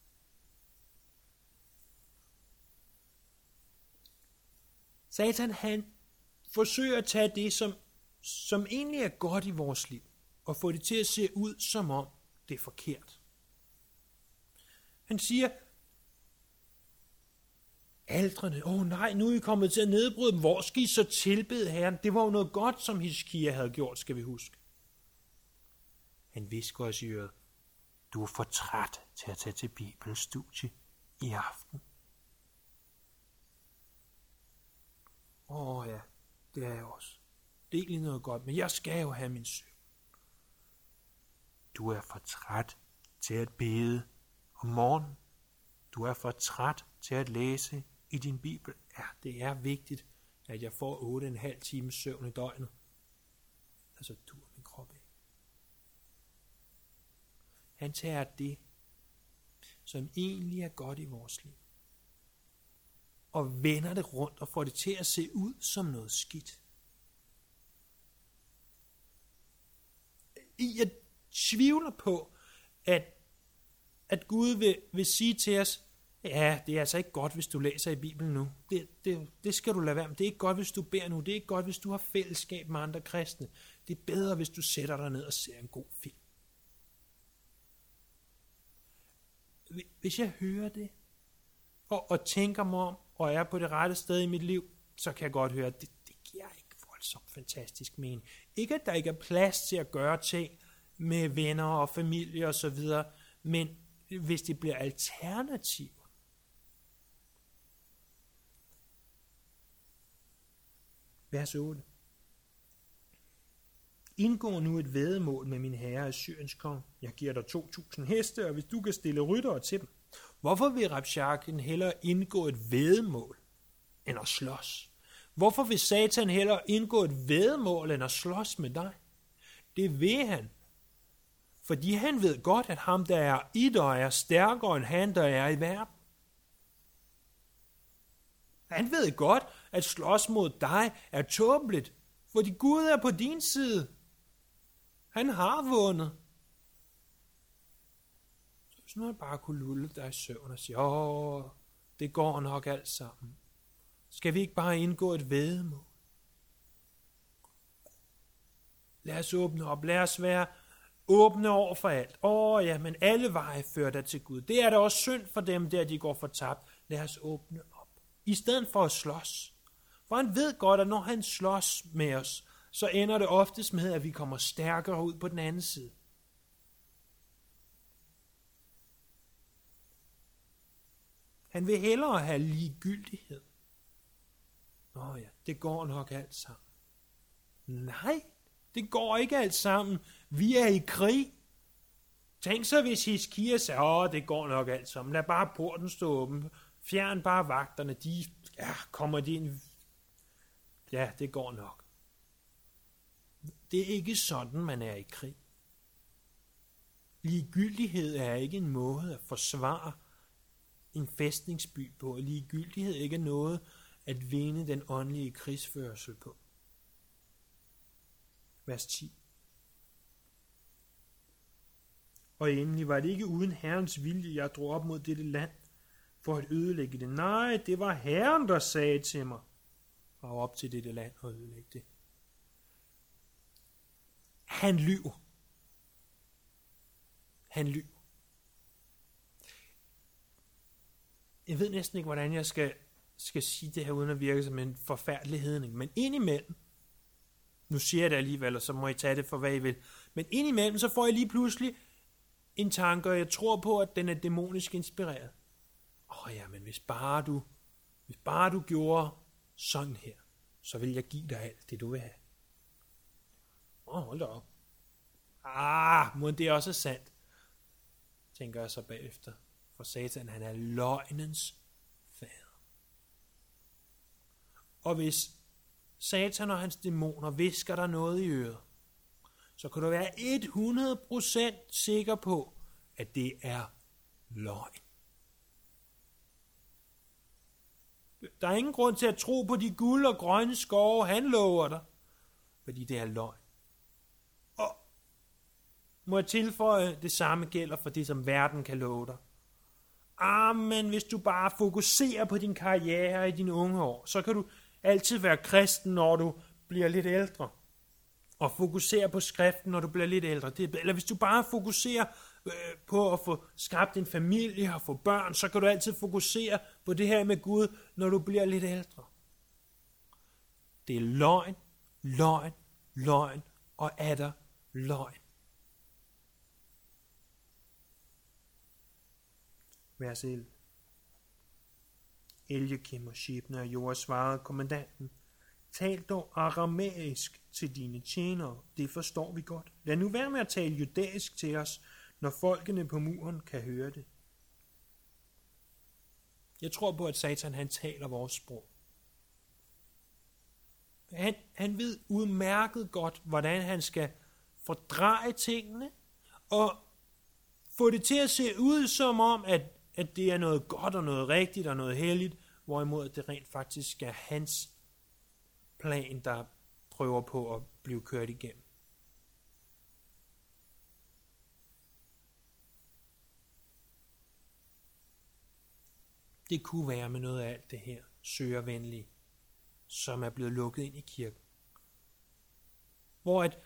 Satan, han forsøger at tage det, som, som egentlig er godt i vores liv, og få det til at se ud, som om det er forkert. Han siger, altrene, åh oh, nej, nu er I kommet til at nedbryde dem. Hvor skal I så tilbede Herren? Det var jo noget godt, som Hiskia havde gjort, skal vi huske. Han visker os i øret, du er for træt til at tage til Bibelens studie i aften. Åh oh, ja, det er jeg også. Det er egentlig noget godt, men jeg skal jo have min søvn. Du er for træt til at bede om morgenen. Du er for træt til at læse i din Bibel. Ja, det er vigtigt, at jeg får otte og en halv times søvn i døgnet. Altså, du er min krop ikke. Han tager det, som egentlig er godt i vores liv, og vender det rundt og får det til at se ud som noget skidt. Jeg tvivler på, at, at Gud vil, vil sige til os, ja, det er altså ikke godt, hvis du læser i Bibelen nu. Det, det, det skal du lade være med. Det er ikke godt, hvis du beder nu. Det er ikke godt, hvis du har fællesskab med andre kristne. Det er bedre, hvis du sætter dig ned og ser en god film. Hvis jeg hører det, og, og tænker mig om, og er på det rette sted i mit liv, så kan jeg godt høre, at det, det giver ikke voldsomt fantastisk mening. Ikke, at der ikke er plads til at gøre ting med venner og familie og så videre, men hvis det bliver alternativer. Vers otte. Indgå nu et væddemål med min herre Assyriens konge. Jeg giver dig to tusind heste, og hvis du kan stille ryttere til dem. Hvorfor vil Rabshaken hellere indgå et væddemål, end at slås? Hvorfor vil Satan hellere indgå et væddemål, end at slås med dig? Det vil han. Fordi han ved godt, at ham, der er i dig, er stærkere end han, der er i verden. Han ved godt, at slås mod dig er tåbeligt, fordi Gud er på din side. Han har vundet. Så hvis man bare kunne lulle dig i søvn og sige, åh, det går nok alt sammen. Skal vi ikke bare indgå et væddemål? Lad os åbne op. Lad os være åbne over for alt. Åh ja, men alle veje fører dig til Gud. Det er da også synd for dem, der de går fortabt. Lad os åbne op. I stedet for at slås. For han ved godt, at når han slås med os, så ender det oftest med, at vi kommer stærkere ud på den anden side. Han vil hellere have ligegyldighed. Åh ja, det går nok alt sammen. Nej, det går ikke alt sammen. Vi er i krig. Tænk så, hvis Hiskia sagde, åh, det går nok alt sammen. Lad bare porten stå åben. Fjern bare vagterne. De, ja, kommer de ind. Ja, det går nok. Det er ikke sådan, man er i krig. Ligegyldighed er ikke en måde at forsvare en fæstningsby på. Ligegyldighed er ikke noget at vinde den åndelige krigsførsel på. Vers ti. Og endelig var det ikke uden Herrens vilje, jeg drog op mod dette land, for at ødelægge det. Nej, det var Herren, der sagde til mig, og op til dette land og ødelægge det. Han lyver. Han lyver. Jeg ved næsten ikke, hvordan jeg skal, skal sige det her, uden at virke som en forfærdelig hedning. Men indimellem, nu siger jeg det alligevel, og så må I tage det for, hvad I vil. Men indimellem, så får jeg lige pludselig en tanke, og jeg tror på, at den er dæmonisk inspireret. Åh oh ja, men hvis bare du, hvis bare du gjorde sådan her, så vil jeg give dig alt det, du vil have. Åh, oh, hold da op. Ah, må det også er sandt, tænker jeg så bagefter. For Satan, han er løgnens fader. Og hvis Satan og hans dæmoner visker dig noget i øret, så kan du være hundrede procent sikker på, at det er løgn. Der er ingen grund til at tro på de guld og grønne skove, han lover dig, fordi det er løgn. Og må jeg tilføje, det samme gælder for det, som verden kan love dig. Ah, men hvis du bare fokuserer på din karriere i dine unge år, så kan du altid være kristen, når du bliver lidt ældre. Og fokusere på skriften, når du bliver lidt ældre. Det er, eller hvis du bare fokuserer øh, på at få skabt en familie og få børn, så kan du altid fokusere på det her med Gud, når du bliver lidt ældre. Det er løgn, løgn, løgn og atter løgn. Vers elleve. Eljekim og Shebna og Joa svarede kommandanten: tal dog aramæisk til dine tjenere, det forstår vi godt. Lad nu være med at tale judæisk til os, når folkene på muren kan høre det. Jeg tror på, at Satan han taler vores sprog. Han, han ved udmærket godt, hvordan han skal fordreje tingene, og få det til at se ud som om, at, at det er noget godt og noget rigtigt og noget helligt, hvorimod det rent faktisk er hans plan, der prøver på at blive kørt igennem. Det kunne være med noget af alt det her søgervenlige, som er blevet lukket ind i kirken. Hvor at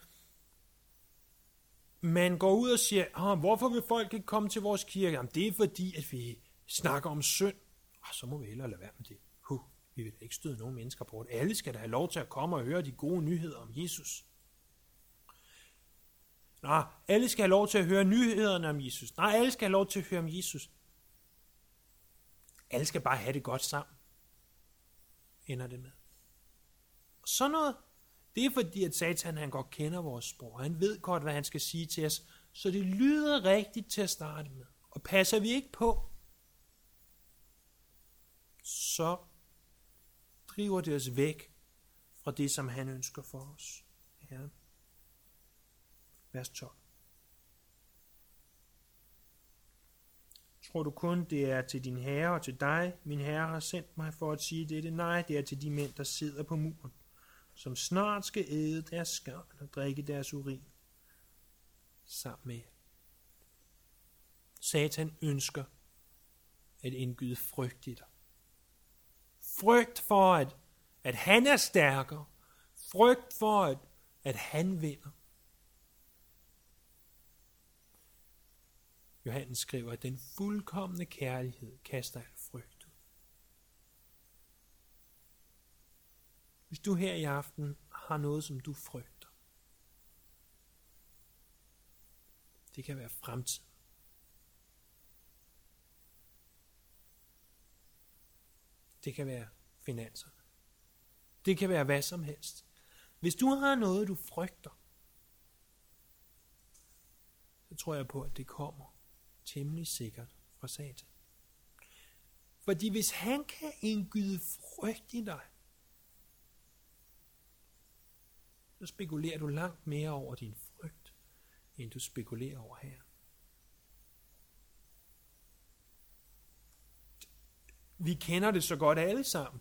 man går ud og siger, ah, hvorfor vil folk ikke komme til vores kirke? Jamen, det er fordi, at vi snakker om synd. Ah, så må vi hellere lade være med det. Huh, vi vil ikke støde nogen mennesker på det. Alle skal da have lov til at komme og høre de gode nyheder om Jesus. Nej, alle skal have lov til at høre nyhederne om Jesus. Nej, alle skal have lov til at høre om Jesus. Alle skal bare have det godt sammen. Ender det med. Og sådan noget, det er fordi, at Satan han godt kender vores sprog. Han ved godt, hvad han skal sige til os. Så det lyder rigtigt til at starte med. Og passer vi ikke på, så driver det os væk fra det, som han ønsker for os. Herren. Vers tolv. Tror du kun, det er til din herre og til dig, min herre har sendt mig for at sige dette? Nej, det er til de mænd, der sidder på muren, som snart skal æde deres skarn og drikke deres urin sammen med jer. Satan ønsker at indgyde frygt i dig. Frygt for, at, at han er stærkere. Frygt for, at, at han vinder. Johannes skriver, at den fuldkomne kærlighed kaster al frygt ud. Hvis du her i aften har noget, som du frygter, det kan være fremtiden. Det kan være finanserne. Det kan være hvad som helst. Hvis du har noget, du frygter, så tror jeg på, at det kommer temmelig sikkert fra Satan. Fordi hvis han kan indgyde frygt i dig, så spekulerer du langt mere over din frygt, end du spekulerer over her. Vi kender det så godt alle sammen,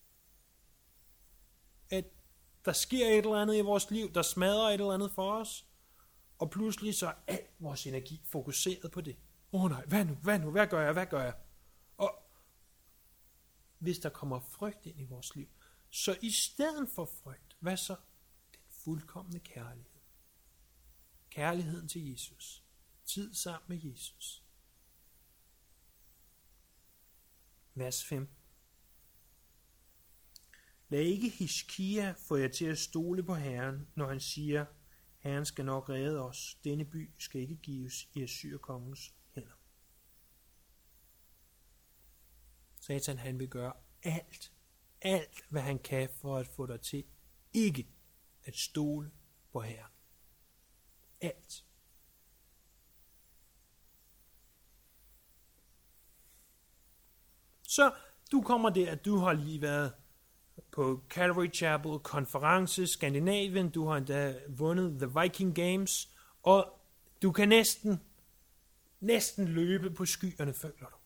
at der sker et eller andet i vores liv, der smadrer et eller andet for os, og pludselig så er al vores energi fokuseret på det. Åh oh nej, hvad nu, hvad nu, hvad gør jeg, hvad gør jeg? Og hvis der kommer frygt ind i vores liv, så i stedet for frygt, hvad så? Den fuldkomne kærlighed. Kærligheden til Jesus. Tid sammen med Jesus. Vers fem. Lad ikke Hiskia få jer til at stole på Herren, når han siger, Herren skal nok redde os. Denne by skal ikke gives i Assyrkongens hænder. Satan, han vil gøre alt, alt hvad han kan for at få dig til ikke at stole på Herren. Alt. Så du kommer der, du har lige været på Calvary Chapel konference Skandinavien, du har endda vundet The Viking Games, og du kan næsten, næsten løbe på skyerne, føler du.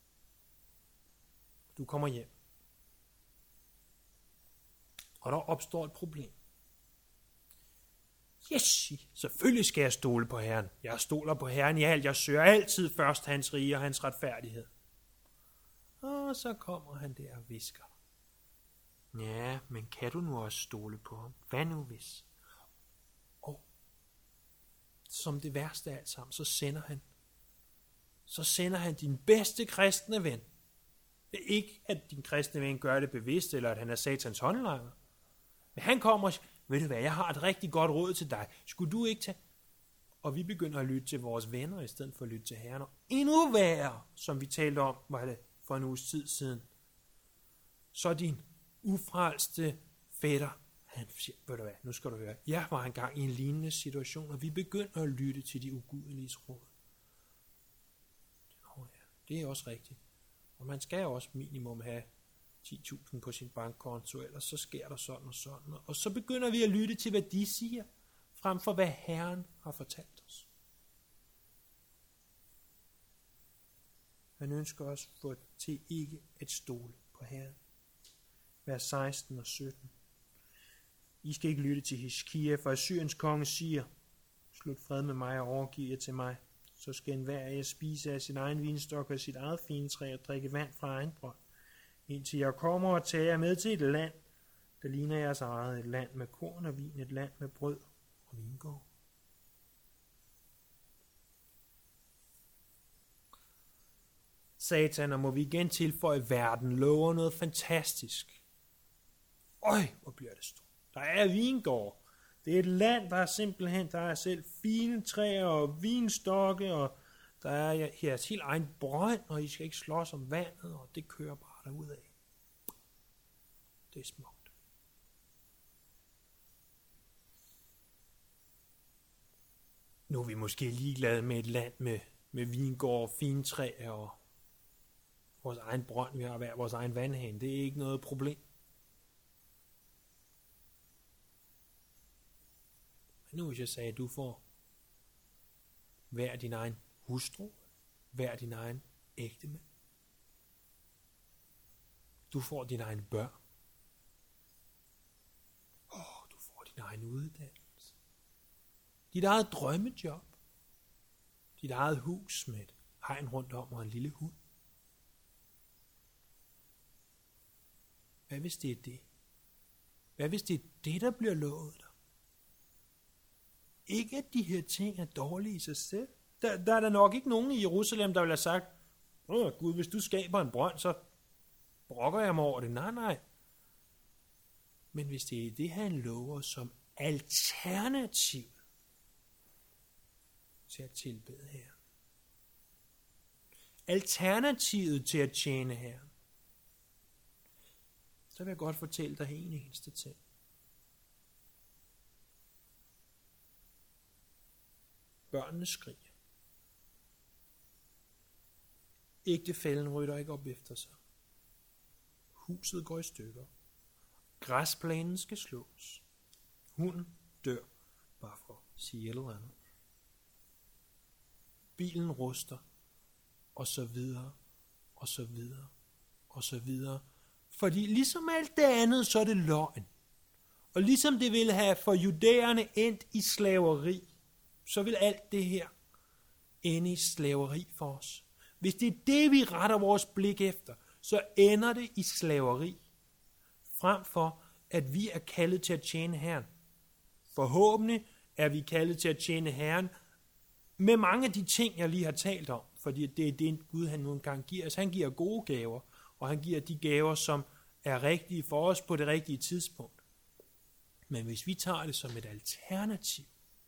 Du kommer hjem. Og der opstår et problem. Yes, selvfølgelig skal jeg stole på Herren. Jeg stoler på Herren i alt. Jeg søger altid først hans rige og hans retfærdighed. Og så kommer han der og visker. Ja, men kan du nu også stole på ham? Hvad nu hvis? Og som det værste af alt sammen, så sender han, så sender han din bedste kristne ven. Det er ikke, at din kristne ven gør det bevidst, eller at han er satans håndlanger. Men han kommer og siger, ved du hvad, jeg har et rigtig godt råd til dig. Skulle du ikke tage? Og vi begynder at lytte til vores venner, i stedet for at lytte til Herren. Og endnu værre, som vi talte om, var det for en uges tid siden. Så din ufrelste fætter, han siger, ved du hvad, nu skal du høre, jeg var engang i en lignende situation, og vi begynder at lytte til de ugudeliges råd. Oh ja, det er også rigtigt. Og man skal også minimum have ti tusind på sin bankkonto, ellers så sker der sådan og sådan. Og så begynder vi at lytte til, hvad de siger, frem for hvad Herren har fortalt os. Han ønsker os for til ikke at stole på Herren. Vers seksten og sytten. I skal ikke lytte til Hiskia, for Assyriens konge siger, slut fred med mig og overgiv jer til mig. Så skal enhver af jer spise af sin egen vinstok og sit eget fintræ og drikke vand fra egen brønd, indtil jeg kommer og tager jer med til et land, der ligner jeres eget, et land med korn og vin, et land med brød og vingård. Satan, og må vi igen tilføje, verden lover noget fantastisk. Øj, hvor bliver det stort. Der er vingård. Det er et land, der er simpelthen, der er selv fine træer og vinstokke, og der er jeres helt egen brønd, og I skal ikke slås om vandet, og det kører bare derudad. Det er smukt. Nu er vi måske ligeglade med et land med, med vingård, fine træer og vores egen brønd. Vi har hver vores egen vandhane. Det er ikke noget problem. Men nu hvis jeg sagde, at du får hver din egen hustru, hver din egen ægtemand. Du får din egen børn. Åh, oh, du får din egen uddannelse. Dit eget drømmejob. Dit eget hus med et hegn rundt om og en lille hund. Hvad hvis det er det? Hvad hvis det er det, der bliver lovet dig? Ikke at de her ting er dårlige i sig selv. Der, der er der nok ikke nogen i Jerusalem, der vil have sagt, åh Gud, hvis du skaber en brønd, så brokker jeg mig over det. Nej, nej. Men hvis det er det, han lover som alternativ til at tilbede Herren. Alternativet til at tjene Herren. Så vil jeg godt fortælle dig en eneste ting. Børnene skriger. Ægtefællen rytter ikke op efter sig. Huset går i stykker. Græsplænen skal slås. Hunden dør, bare for at sige et eller andet. Bilen ruster, og så videre, og så videre, og så videre. Fordi ligesom alt det andet, så er det løgn. Og ligesom det ville have for judæerne endt i slaveri, så vil alt det her ende i slaveri for os. Hvis det er det, vi retter vores blik efter, så ender det i slaveri, frem for at vi er kaldet til at tjene Herren. Forhåbentlig er vi kaldet til at tjene Herren med mange af de ting, jeg lige har talt om, fordi det er det, Gud han nu engang giver os. Han giver gode gaver, og han giver de gaver, som er rigtige for os på det rigtige tidspunkt. Men hvis vi tager det som et alternativ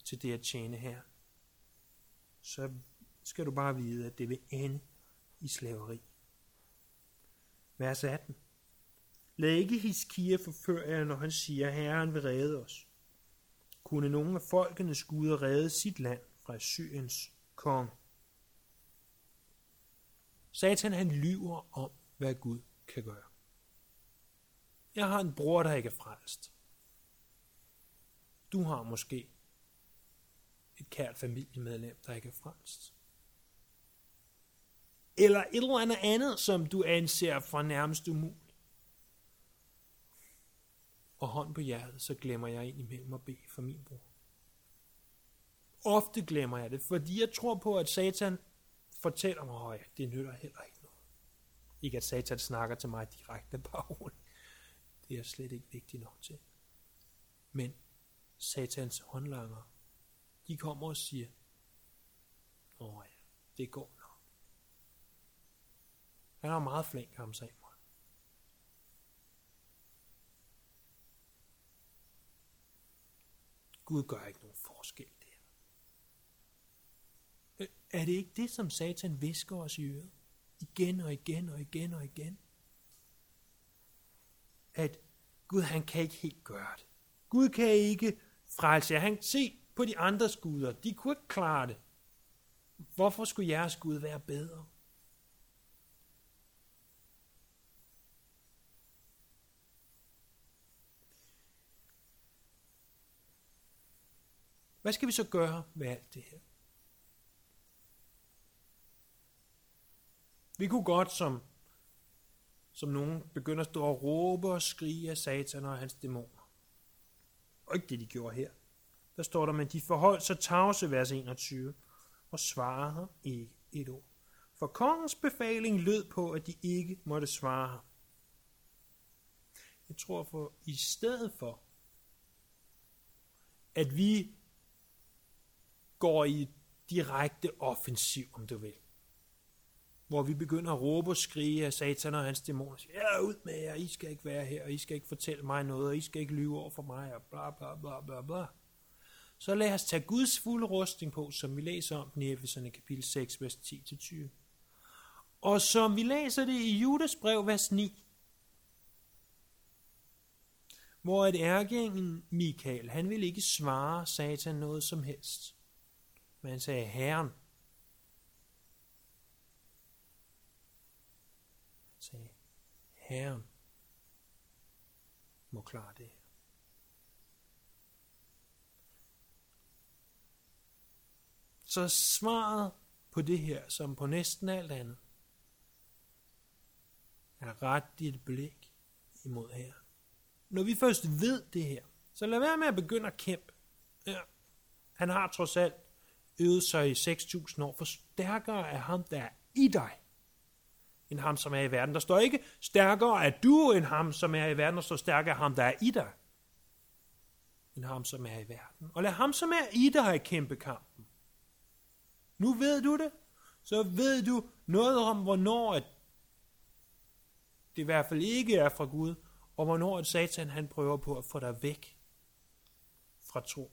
til det at tjene her, så skal du bare vide, at det vil ende i slaveri. Vers atten. Lad ikke Hiskia forføre jer, når han siger, at Herren vil redde os. Kunne nogen af folkenes guder redde sit land fra Syriens konge? Satan han lyver om, hvad Gud kan gøre. Jeg har en bror, der ikke er frelst. Du har måske et kært familiemedlem, der ikke er frelst. Eller et eller andet andet, som du anser for nærmest umuligt. Og hånd på hjertet, så glemmer jeg ind imellem at bede for min bror. Ofte glemmer jeg det, fordi jeg tror på, at Satan fortæller mig, at det nytter heller ikke noget. Ikke at Satan snakker til mig direkte på. Det er slet ikke vigtigt nok til. Men Satans håndlanger, de kommer og siger, åh ja, det går nok. Han er meget flink, ham Samuel. Gud gør ikke nogen forskel der. Er det ikke det, som Satan visker os i øret? Igen og igen og igen og igen. At Gud, han kan ikke helt gøre det. Gud kan ikke frelse jer. Han kan se på de andres guder. De kunne ikke klare det. Hvorfor skulle jeres Gud være bedre? Hvad skal vi så gøre med alt det her? Vi kunne godt, som, som nogen, begynde at stå og råbe og skrige af Satan og hans dæmoner. Og ikke det, de gjorde her. Der står der, men de forholdt sig tavse, vers enogtyve, og svarede ham ikke et ord. For kongens befaling lød på, at de ikke måtte svare ham. Jeg tror for, i stedet for, at vi går i direkte offensiv, om du vil. Hvor vi begynder at råbe og skrige af Satan og hans dæmoner. Ja, ud med jer, I skal ikke være her, og I skal ikke fortælle mig noget, og I skal ikke lyve over for mig, og bla bla bla bla bla. Så lad os tage Guds fulde rustning på, som vi læser om den i Efeserne kapitel seks, vers ti til tyve. Og som vi læser det i Judas brev, vers ni. Hvor et ærkeengel Mikael, han ville ikke svare Satan noget som helst. Men han sagde, Herren. Han sagde, Herren må klare det her. Så svaret på det her, som på næsten alt andet, er ret dit blik imod Herren. Når vi først ved det her, så lad være med at begynde at kæmpe. Ja. Han har trods alt øvet sig i seks tusind år, for stærkere er ham, der er i dig, end ham, som er i verden. Der står ikke, stærkere er du, end ham, som er i verden. Der står, stærkere er ham, der er i dig, end ham, som er i verden. Og lad ham, som er i dig, kæmpe kampen. Nu ved du det, så ved du noget om, hvornår at det i hvert fald ikke er fra Gud, og hvornår at Satan han prøver på at få dig væk fra tro.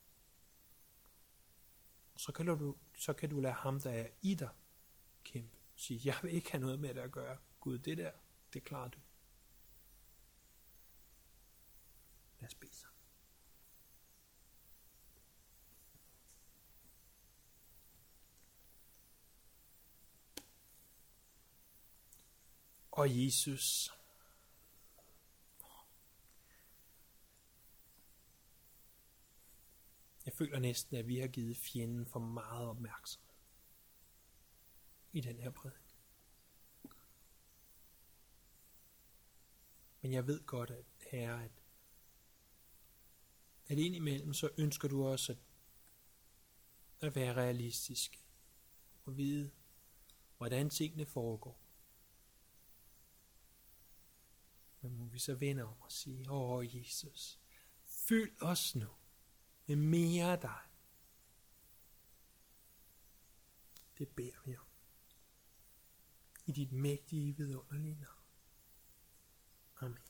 Så kan du, så kan du lade ham, der er i dig, kæmpe. Sige, jeg vil ikke have noget med det at gøre. Gud, det der, det klarer du. Lad os bede sammen. Og Jesus, jeg føler næsten, at vi har givet fjenden for meget opmærksomhed i den her prædiken. Men jeg ved godt, at Herre, at, at indimellem så ønsker du også at, at være realistisk og vide, hvordan tingene foregår. Men må vi så vende om og sige, åh Jesus, fyld os nu med mere af dig. Det beder vi om. I dit mægtige vidunderlige navn. Amen.